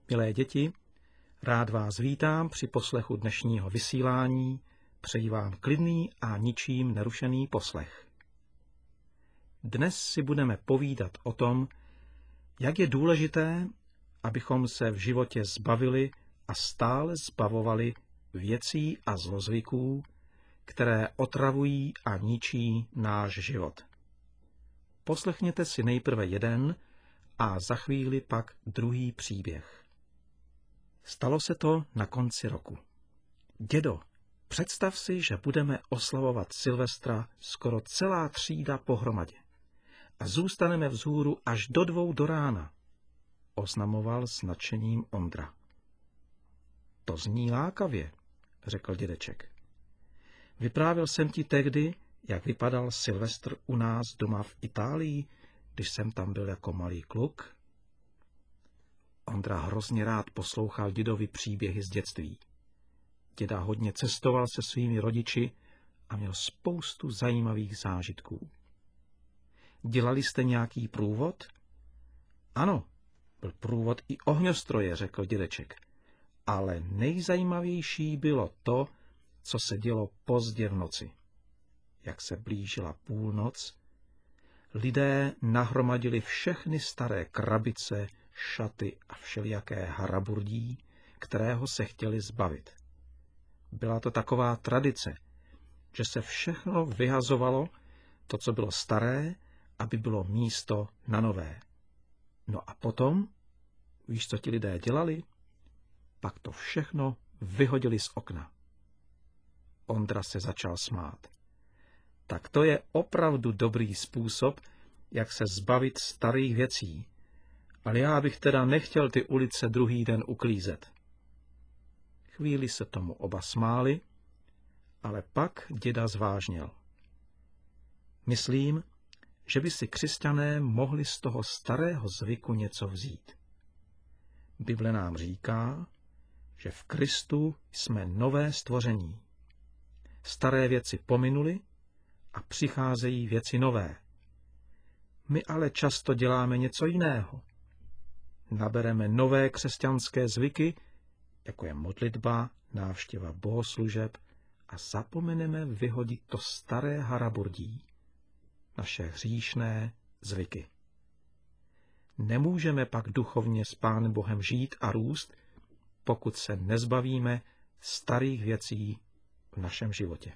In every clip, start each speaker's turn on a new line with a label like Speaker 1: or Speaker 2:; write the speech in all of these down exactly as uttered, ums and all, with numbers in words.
Speaker 1: Milé děti, rád vás vítám při poslechu dnešního vysílání, přeji vám klidný a ničím nerušený poslech. Dnes si budeme povídat o tom, jak je důležité, abychom se v životě zbavili a stále zbavovali věcí a zlozvyků, které otravují a ničí náš život. Poslechněte si nejprve jeden a za chvíli pak druhý příběh. Stalo se to na konci roku. Dědo, představ si, že budeme oslavovat Silvestra skoro celá třída pohromadě a zůstaneme vzhůru až do dvou do rána, oznamoval s nadšením Ondra. To zní lákavě, řekl dědeček. Vyprávěl jsem ti tehdy, jak vypadal Silvestr u nás doma v Itálii, když jsem tam byl jako malý kluk. Ondra hrozně rád poslouchal dědovi příběhy z dětství. Děda hodně cestoval se svými rodiči a měl spoustu zajímavých zážitků. Dělali jste nějaký průvod? Ano, byl průvod i ohňostroje, řekl dědeček. Ale nejzajímavější bylo to, co se dělo pozdě v noci. Jak se blížila půlnoc, lidé nahromadili všechny staré krabice, šaty a všelijaké haraburdí, kterého se chtěli zbavit. Byla to taková tradice, že se všechno vyhazovalo, to, co bylo staré, aby bylo místo na nové. No a potom, víš, co ti lidé dělali? Pak to všechno vyhodili z okna. Ondra se začal smát. Tak to je opravdu dobrý způsob, jak se zbavit starých věcí. Ale já bych teda nechtěl ty ulice druhý den uklízet. Chvíli se tomu oba smáli, ale pak děda zvážnil. Myslím, že by si křesťané mohli z toho starého zvyku něco vzít. Bible nám říká, že v Kristu jsme nové stvoření. Staré věci pominuly a přicházejí věci nové. My ale často děláme něco jiného. Nabereme nové křesťanské zvyky, jako je modlitba, návštěva bohoslužeb, a zapomeneme vyhodit to staré haraburdí, naše hříšné zvyky. Nemůžeme pak duchovně s Pánem Bohem žít a růst, pokud se nezbavíme starých věcí v našem životě.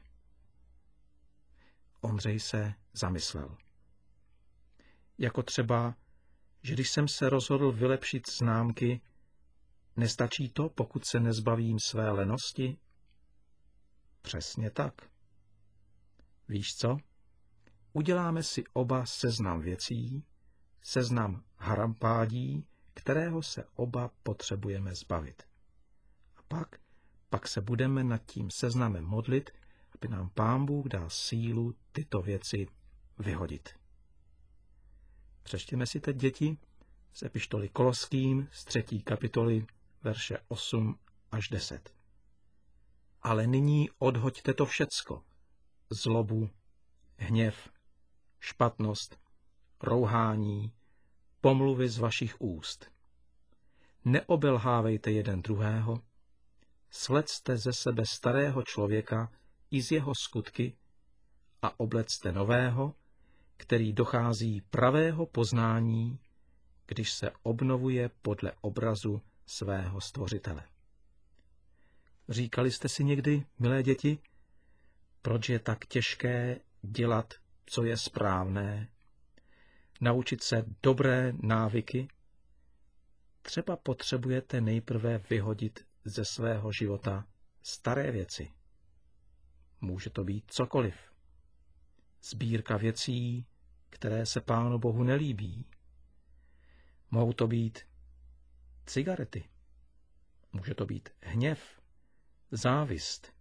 Speaker 1: Ondřej se zamyslel. Jako třeba, že když jsem se rozhodl vylepšit známky, nestačí to, pokud se nezbavím své lenosti? Přesně tak. Víš co? Uděláme si oba seznam věcí, seznam harampádí, kterého se oba potřebujeme zbavit. A pak, pak se budeme nad tím seznamem modlit, aby nám Pán Bůh dal sílu tyto věci vyhodit. Přečtěme si teď, děti, z epištoly Koloským z třetí kapitoly, verše osm až deset. Ale nyní odhoďte to všecko, zlobu, hněv, špatnost, rouhání, pomluvy z vašich úst. Neobelhávejte jeden druhého, sledzte ze sebe starého člověka i z jeho skutky a oblecte nového, který dochází pravého poznání, když se obnovuje podle obrazu svého stvořitele. Říkali jste si někdy, milé děti, proč je tak těžké dělat, co je správné, naučit se dobré návyky? Třeba potřebujete nejprve vyhodit ze svého života staré věci. Může to být cokoliv. Sbírka věcí, které se Pánu Bohu nelíbí. Mohou to být cigarety. Může to být hněv, závist.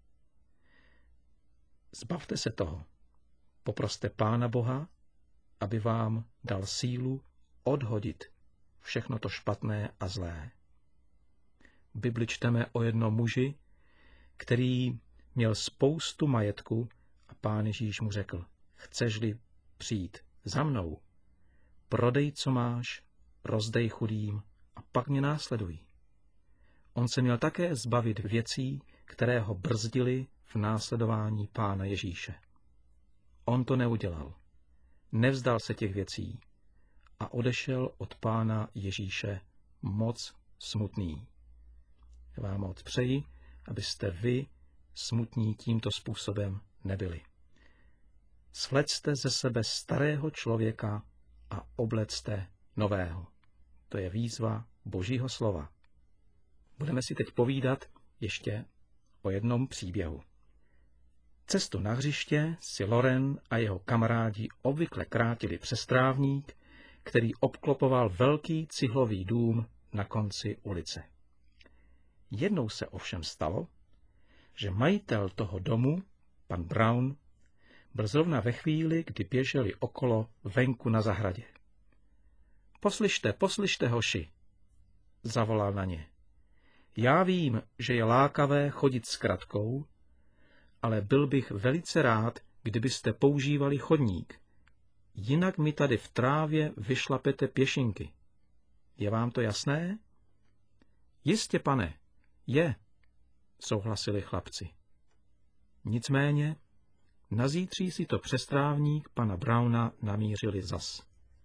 Speaker 1: Zbavte se toho. Poproste Pána Boha, aby vám dal sílu odhodit všechno to špatné a zlé. V Bibli čteme o jednom muži, který měl spoustu majetku a Pán Ježíš mu řekl, chceš-li přijít za mnou, prodej, co máš, rozdej chudým a pak mě následuj. on se měl také zbavit věcí, které ho brzdily v následování Pána Ježíše. On to neudělal. Nevzdal se těch věcí a odešel od Pána Ježíše moc smutný. Já vám moc přeji, abyste vy smutní tímto způsobem nebyli. Svlecte ze sebe starého člověka a oblecte nového. To je výzva Božího slova. Budeme si teď povídat ještě o jednom příběhu. Cestu na hřiště si Loren a jeho kamarádi obvykle krátili přes trávník, který obklopoval velký cihlový dům na konci ulice. Jednou se ovšem stalo, že majitel toho domu, pan Brown, byl zrovna ve chvíli, kdy běželi okolo venku na zahradě. Poslyšte, poslyšte, hoši, zavolal na ně. Já vím, že je lákavé chodit s kratkou, ale byl bych velice rád, kdybyste používali chodník. Jinak mi tady v trávě vyšlapete pěšinky. Je vám to jasné? Jistě, pane, je, souhlasili chlapci. Nicméně, na zítří si to přes trávník pana Browna namířili zas.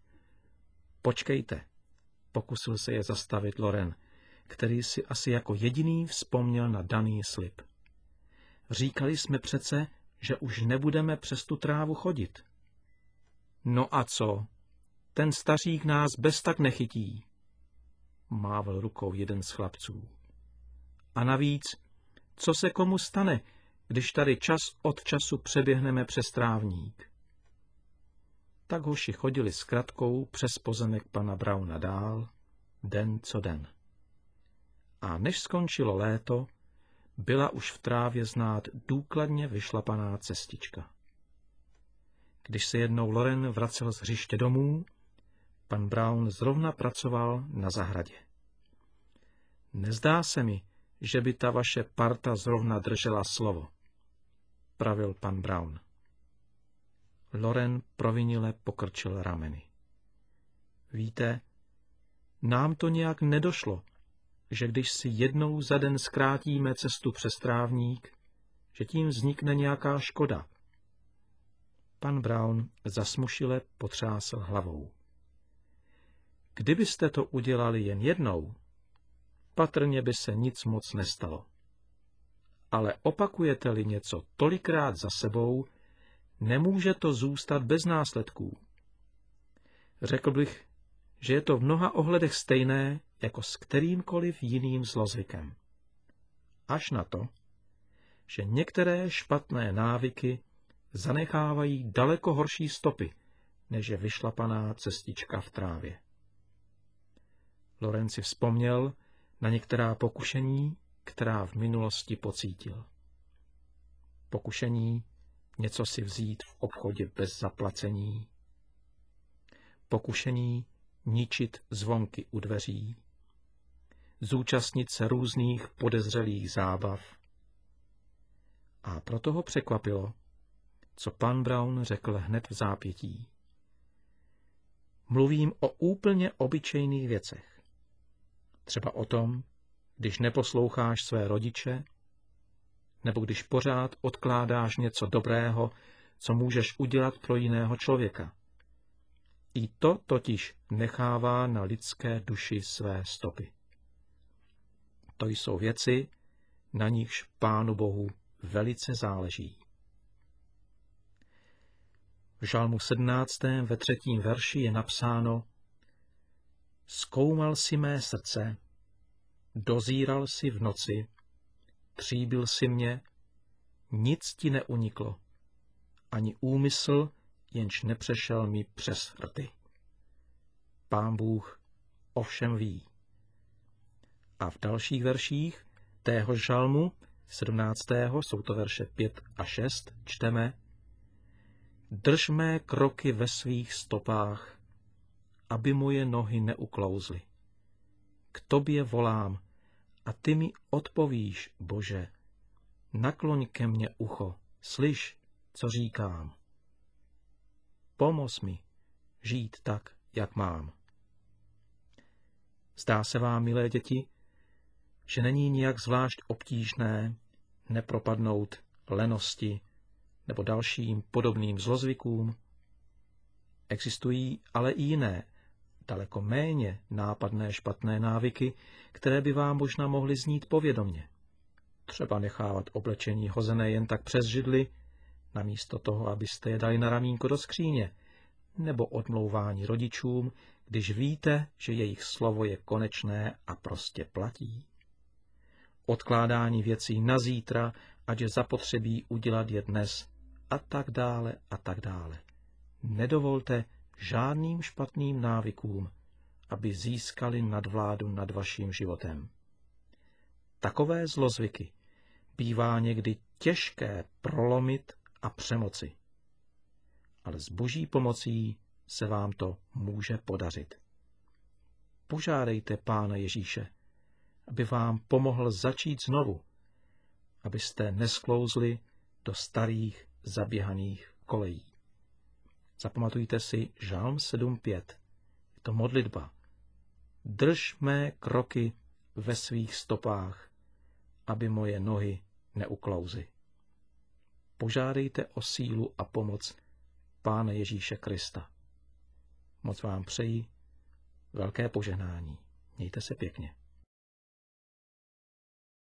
Speaker 1: Počkejte, pokusil se je zastavit Loren, který si asi jako jediný vzpomněl na daný slib. Říkali jsme přece, že už nebudeme přes tu trávu chodit. No a co? Ten stařík nás bez tak nechytí, mával rukou jeden z chlapců. A navíc, co se komu stane, když tady čas od času přeběhneme přes trávník? Tak hoši chodili s kratkou přes pozemek pana Browna dál, den co den. A než skončilo léto, byla už v trávě znát důkladně vyšlapaná cestička. Když se jednou Loren vracel z hřiště domů, pan Brown zrovna pracoval na zahradě. Nezdá se mi, že by ta vaše parta zrovna držela slovo, pravil pan Brown. Loren provinile pokrčil rameny. Víte, nám to nějak nedošlo, že když si jednou za den zkrátíme cestu přes trávník, že tím vznikne nějaká škoda. Pan Brown zasmušile potřásl hlavou. Kdybyste to udělali jen jednou, patrně by se nic moc nestalo. Ale opakujete-li něco tolikrát za sebou, nemůže to zůstat bez následků. Řekl bych, že je to v mnoha ohledech stejné jako s kterýmkoliv jiným zlozvykem. Až na to, že některé špatné návyky zanechávají daleko horší stopy, než je vyšlapaná cestička v trávě. Loren si vzpomněl na některá pokušení, která v minulosti pocítil. Pokušení něco si vzít v obchodě bez zaplacení. Pokušení ničit zvonky u dveří. Zúčastnit se různých podezřelých zábav. A proto ho překvapilo, co pan Brown řekl hned v zápětí. Mluvím o úplně obyčejných věcech. Třeba o tom, když neposloucháš své rodiče, nebo když pořád odkládáš něco dobrého, co můžeš udělat pro jiného člověka. I to totiž nechává na lidské duši své stopy. To jsou věci, na nichž Pánu Bohu velice záleží. V žalmu sedmnáctém ve třetím verši je napsáno: Zkoumal si mé srdce, dozíral si v noci, tříbil si mě, nic ti neuniklo, ani úmysl, jenž nepřešel mi přes rty. Pán Bůh ovšem ví. A v dalších verších téhož žalmu sedmnáctého jsou to verše pět a šest, čteme: Drž mé kroky ve svých stopách, aby moje nohy neuklouzly. K tobě volám a ty mi odpovíš, Bože. Nakloň ke mně ucho, slyš, co říkám. Pomoz mi žít tak, jak mám. Zdá se vám, milé děti, že není nijak zvlášť obtížné nepropadnout lenosti nebo dalším podobným zlozvykům. Existují ale i jiné, daleko méně nápadné špatné návyky, které by vám možná mohly znít povědomě. Třeba nechávat oblečení hozené jen tak přes židli, namísto toho, abyste je dali na ramínko do skříně, nebo odmlouvání rodičům, když víte, že jejich slovo je konečné a prostě platí. Odkládání věcí na zítra, ať je zapotřebí udělat je dnes, a tak dále a tak dále. Nedovolte žádným špatným návykům, aby získali nadvládu nad vaším životem. Takové zlozvyky bývá někdy těžké prolomit a přemoci, ale s Boží pomocí se vám to může podařit. Požádejte Pána Ježíše, aby vám pomohl začít znovu, abyste nesklouzli do starých zaběhaných kolejí. Zapamatujte si Žalm sedm pět. Je to modlitba. Drž mé kroky ve svých stopách, aby moje nohy neuklouzly. Požádejte o sílu a pomoc Pána Ježíše Krista. Moc vám přeji velké požehnání. Mějte se pěkně.